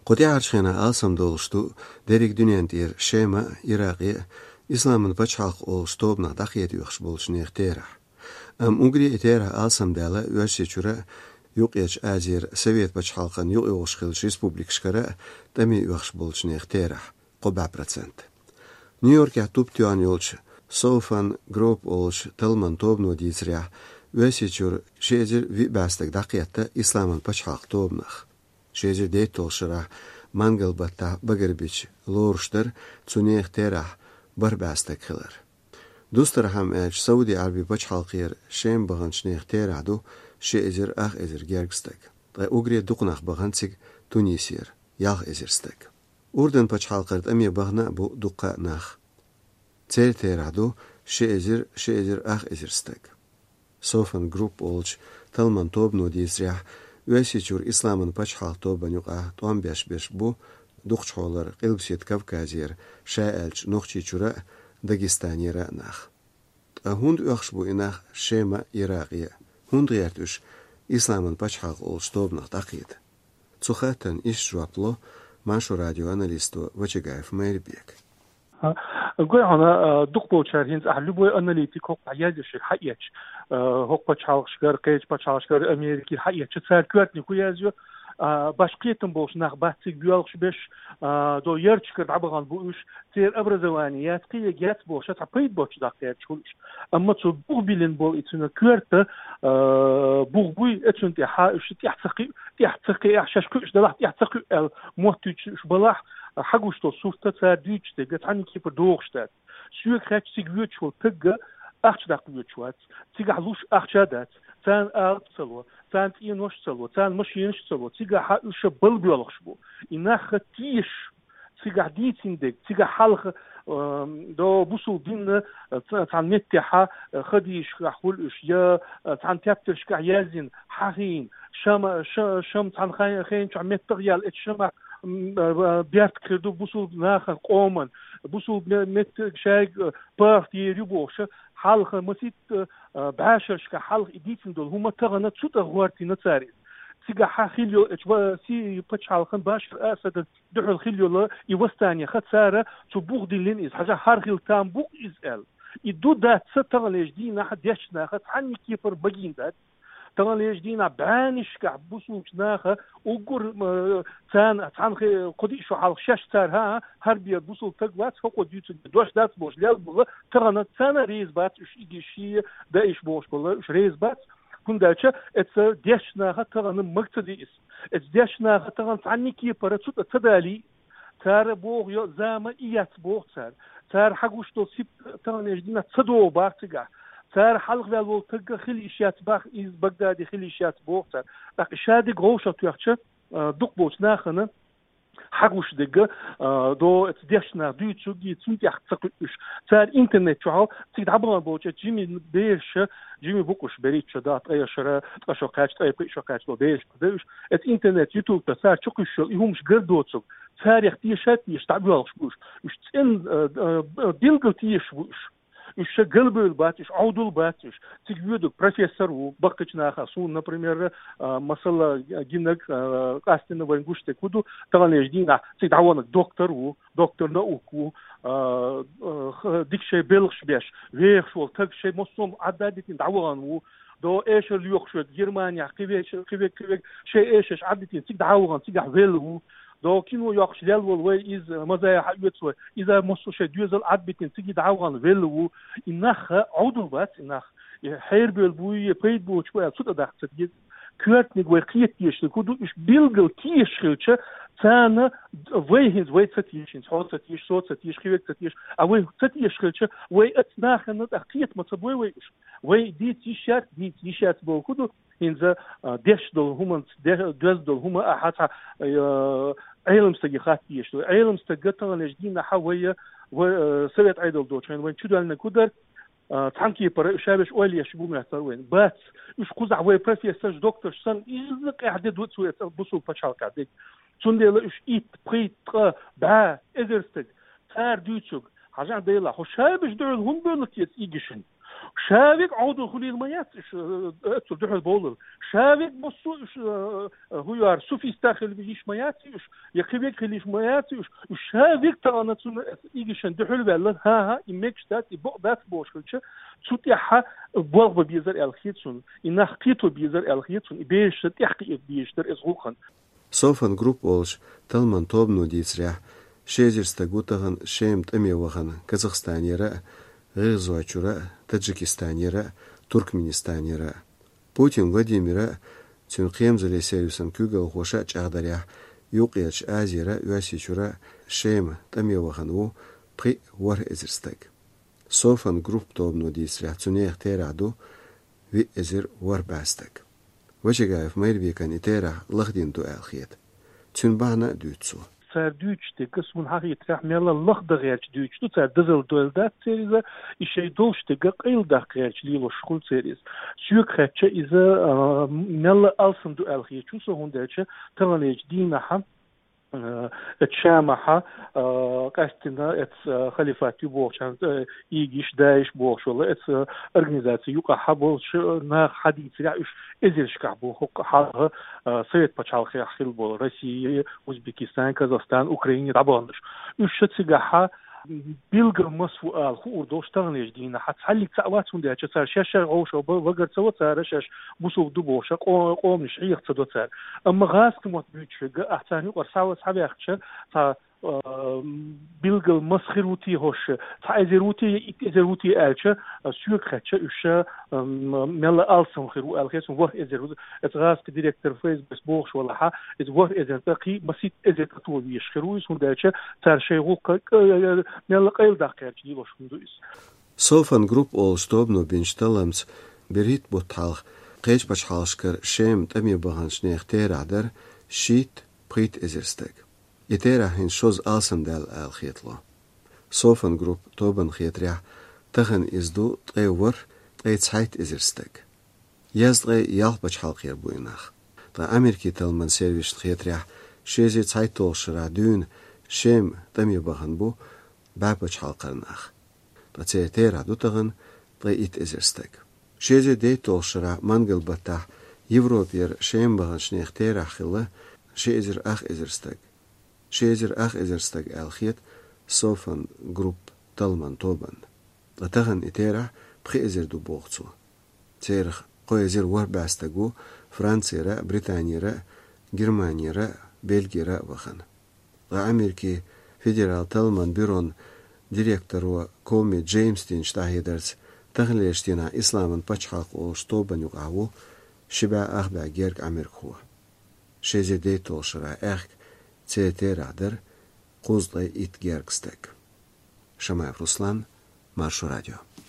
قطع عرشخنا آسم دولشتو دريك دنيان تير شيما إراقي إسلام بچحق أولشتوبنا دقيت يخش بولش نيختيرح أغري إتيرها آسم دالا وشيشورا يوقيش آزير سويت بچحقن يوقيوش خلش ريسبوبليك شكرا تمي يخش بولش نيختيرح قبع برسنت نيويورك يحتوب تيوان يولش سوفان جروب أولش تلمن توبنو ديزريح وشيشور شيزر في باستك دقيتا إسلام بچحق توبنخ شيزر ديتول شرح مانجل بطا بغربيش لورشتر تسونيخ تيرح برباستك خلر دوستر هم اج سعودي عربي بچحالقير شيم بغن شنيخ تيرح دو شيزر اخ ازر جيرگستك غي اوغري دوقناخ بغنسك تونيسير ياخ ازرستك اردن بچحالقرد امي بغنا بو دوقا ناخ تير تيرح دو شيزر اخ ازرستك سوفن جروب اولش تلمن توبنو ديزريح وشيشور إسلامن بچحال توبن يقع توان بيش بو دوخشولر قلبسيت كافكازير شاالج نوخشيشورا داغستانيرا ناخ هوند يخشبو إناخ شيما إراقية هوند غيرتوش إسلامن بچحال أولش توبنخ دقيد تسوخاتن إيش جوابلو ماشو راديو أناليستو وچيغايف ميربيك قوي أنا دكتور شارهين أحلبوا أناليتيك هو حياجش حياج هو بتشالش كار قيج بتشالش كار أمريكي حياج تسار كوارتني كويازيو باش قيتم بوش ناخ باتيك بيالش بيش دو يرتش كرد عبغان بوش تير أبرزوانيات قيجات بوش تعبيد بوش دقيقة شولش أما تو بوغ بيلين بول إتنا كوارت بوغ بوي إتن تحاش تحتقي أحشاش كوش دلح تحتقي موتوش بلاح حقوش تو سوفتا تسار ديوش تيجت عني كيف دوغشتات شو كراتش تيجوت شو تجا أخش دقيقة شوات تيجا حلوش أخشادات تان أرتسلو تان تينوش تسلو تان مشينش تسلو تيجا حقوش بلبيولخش بو إناخ تيش تيجا ديتين ديك تيجا حلخ دو بوسو دين تان متحا خديش حولش يا تان تابتش كعيازين حين شم تان خين شو متغيال اتشمع بيرت كردو بوسو ناخر قومن بوسو مت شاي بارتي يبوش حلقة مسيت بعاشرش كحلقة إديتن دول هما تغنى تسوت أغوارتي نتاري تيجا حخيليو إجوا سي بتش حلقة باشر أسد دحول خيليو لا يوستانيا خد سارة تبوغ دي لين إز حاجة هارخيل تام بوغ إزال يدو دات ستغليش دينا حد يشنا خد عني كيفر بجين دات تغليش دينا بعانش كعبوسوش ناخه وقر تان قدي شو حال شاش تار ها هربي بوسو تقوات فوق ديوت دوش دات بوش ليال بغ تغنا تان ريز بات اش يجي دايش بوش بغ اش ريز بات كون داتش اتس ديش ناخه تغنا مقتديس اتس ديش ناخه تغنا عني كي برتو تدالي تار بوغ يو زاما ايات بوغ تار حقوش تو سيب تغنا جدينا تصدو بارتقع تار حلق والو تلقى خلي إشيات باخ إز بغدادي خلي إشيات بوغتا لكن شادي غوشة تيخشة دوك بوش ناخنا حقوش دقة دو تديشنا ديوتشو دي تسنتي أختقلش تار إنترنت شو تيجي عبران بوش جيمي بيش جيمي بوكوش بريتش دات أي شراء أشو كاتش أي بيشو كاتش دو بيش بدوش إنترنت يوتيوب تسار شوكش يهمش قردوتسو تاريخ تيشات يشتعبوالش بوش وش تين ديلقل تيش بوش إيش قلبي الباتش عودل باتش تجيبوا بروفيسور وبقتش ناخسون например مثلا جينك قاستنا وينقوش تكودو طبعا يجدينا تدعونا دكتور نوكو ديك شيء بيلش بيش ويخ شو تك شيء مصوم عددت دعوان دو ايش اللي يخشوا جرمانيا كيف شيء ايش عددت تدعوان تدعوه دو كينو يقش للول وي إز مزايا حيوتسوي إذا مصوش ديوزل عدبتين تيجي دعوان فيلو إنخ عودل بات إنخ حير بالبوي بيد بو شوية صوت دخت تيجي كرت نقوي قيت يش كودو إش بيلجل تيش خلتش تانا ويهز وي تيش صوت تيش صوت تيش خيوك تيش أوي تيش خلتش وي أتناخ نت قيت متصبوي ويش وي دي تيشات بو كودو إنزا ديش دول هما دوز دول هما أحد علم استجخات يشتو علم استجتنا لجدينا حوية وسويت عيدل دوتشين وين شو دالنا كودر تحنكي برا شابش أولي يشبو مهتروين بات إيش قزع وين بروفيسور دكتور سن إزق إحدى دوت سويت بوسو بتشال كعدك تندي لا إيش إيت بريت با إدرستك تار دوتشوك حاجة ديلا هو شابش دول هم بيلك يتيجشن شافك عودو خلي الميات اتو دحل بولل شافك بصو هو يار سوفي استاخل بيجيش مياتي يخبيك خليش مياتي شافك تانا تسون يجيشن دحل بالله ها يمك شتات يبق بات بوشلش تسوتيها بوغ بيزر الخيتسون ينخيتو بيزر الخيتسون بيش تحقي بيشتر ازغوخن صوفن جروب أولش تلمن توبنو ديسريح شيزرستغوتغن شيمت أميوغن كازاخستانيرا غيزواتشورا تاجيكستانيرا تركمانستانيرا بوتين غاديميرا تون قيمزلي سيريوسن كوغل خوشاچ اغداريح يوقياچ ازيرا يواسيچورا شيم تميوغنو بري ور ازرستغ صوفن جروب توبنو ديسريح تونيخ تيرادو وي ازر ور باستغ وجهاف ميربيكان يتيرا لغدين دو الخيت تون بانا دوتسو Duitschte kusmun hagi trach mella lagdagerch Duits tu dizl doldat serize ishe dolchte geqildach gerch lilo schul series sükhetche ize mella alsum du elgich so hunderche tanalej dina ha الشامحة قاستنا ات خليفاتي بوشان يجيش دايش بوشولا ات организация يوقع حبوش نا حديث يعيش ازيش كعبو حق حاله سيد بچالخ يحل بول روسيا اوزبكستان كازاخستان اوكرانيا طبعاش وش تسجحها بيلغ مسؤال هو دوش تغنيش دينا حتحلي تعوات وندها تسار شاشه غوش وبغر سوا تسارش بوسو دبوش قوم نشعيق تدوتار اما غاس كموت بيتش احسن ورساو صحابي اخش بيلغ مسخروتي هوش تعزروتي ازروتي الچ سوكخچ اش مل السم خرو الخيس و ازرو اتغاس ديريكتور فيس بس بوخش ولا ح از و ازنتقي مسيت ازتو يشخرويس ونداچ تار شيغو مل قيل دقيرچ ديلوش مدويس صوفن جروب اول ستوبنو بينشتلمس بريت بوتالخ قيش باشحالشكر شيم تمي بغانش نيختيرادر شيت بريت ازرستك يتيرا هن شوز آسم دال الخيطلو صوفن جروب توبن خيطريح تغن ازدو تغيور تغيتسحيت ازرستك يزدغي يالباش حلق يربويناخ تا امريكي تلمن سيرفيش خيطريح شيزي تسحيتول شرا دون شيم تمي بغان بو باباش حلقرناخ تا تيرا دو تغن تغيت ازرستك شيزي ديتول شرا منقل بطاح يوروبير شيم بغان شنيخ تيرا خلا شيزر اخ ازرستك شيزر اخ ازرستك الخيط صوفن جروب تلمن توبن تغن اتيرا بخي ازر دو بوغتسو تيرخ قوي ازر ورباستغو فرانسيرا بريطانيرا جرمانيرا بلجيرا وخن امريكي فيدرال تلمن بيرون ديريكتور كومي جيمس تين شتاهيدرز تغليشتينا اسلامن بچحق او شتوبن يقاو شبا اخ با گيرك امريكو شيزي ديتول شرا اخ تيرادر قوزلي ات گيركستك شمايف روسلان مارشو راديو